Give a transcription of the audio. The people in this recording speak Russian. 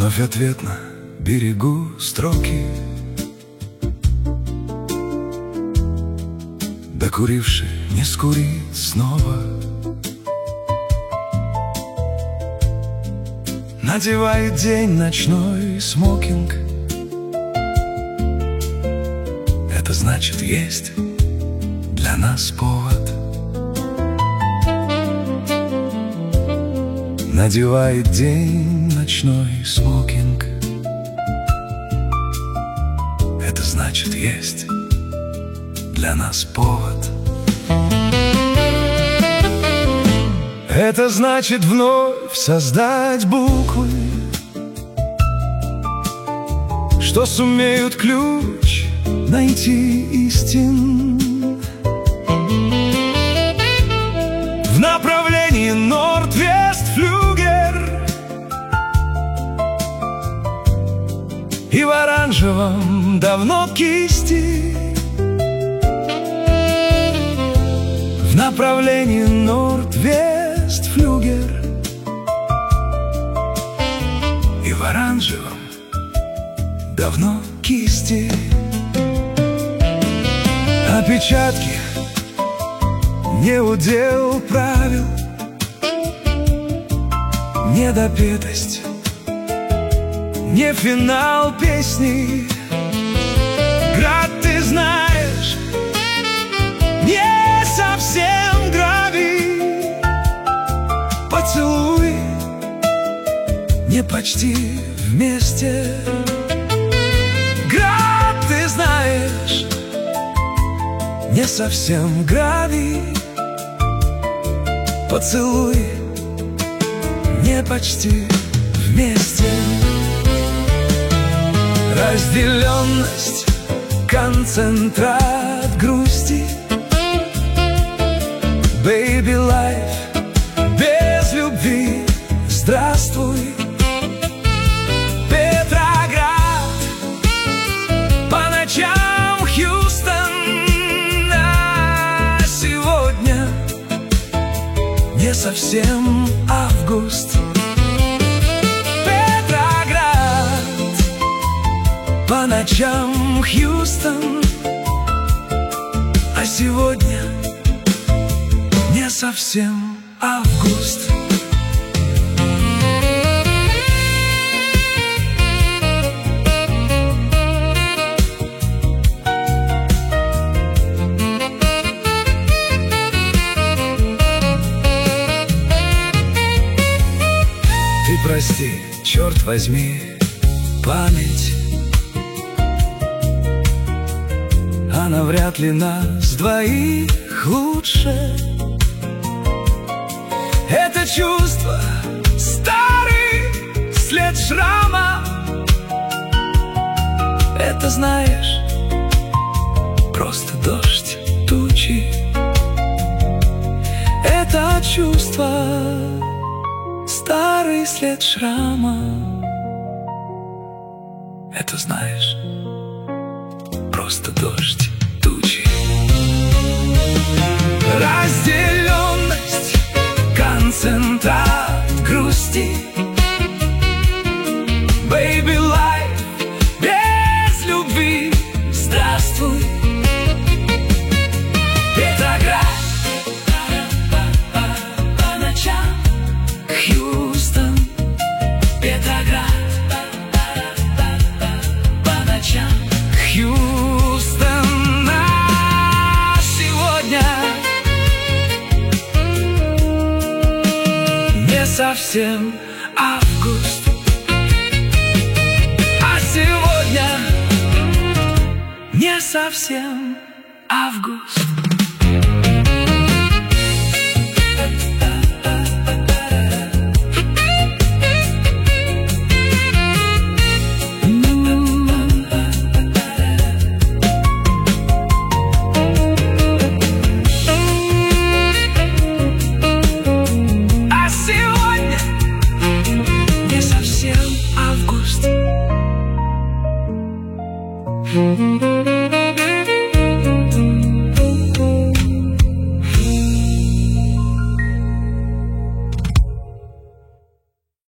Вновь ответ на берегу строки, докуривший не скурит снова. Надевает день ночной смокинг. Это значит, есть для нас повод. Надевает день ночной смокинг. Это значит, есть для нас повод. Это значит вновь создать буквы, что сумеют ключ найти истин. В направлении Норд-Вест-Флюгер и в оранжевом давно кисти. В направлении Норд-Вест-Флюгер и в оранжевом давно кисти. Опечатки не удел правил, недопетость не финал песни. Град, ты знаешь, не совсем гравий. Поцелуй не почти вместе. Град, ты знаешь, не совсем гравий. Поцелуй не почти вместе. Разделенность, концентрат грусти. Baby life без любви. Здравствуй, Петроград. По ночам Хьюстон. А сегодня не совсем август. Петроград. По ночам Хьюстон. А сегодня не совсем август. Ты прости, черт возьми, память, она вряд ли нас двоих лучше. Это чувство, старый след шрама. Это, знаешь, просто дождь, тучи. Это чувство, старый след шрама. Это, знаешь, просто дождь, тучи. Разделенность, концентрат грусти. Baby life без любви. Здравствуй, Петроград. По ночам Хьюстон. Петроград. По ночам Хьюстон. А сегодня не совсем август. А сегодня не совсем август. Thank you.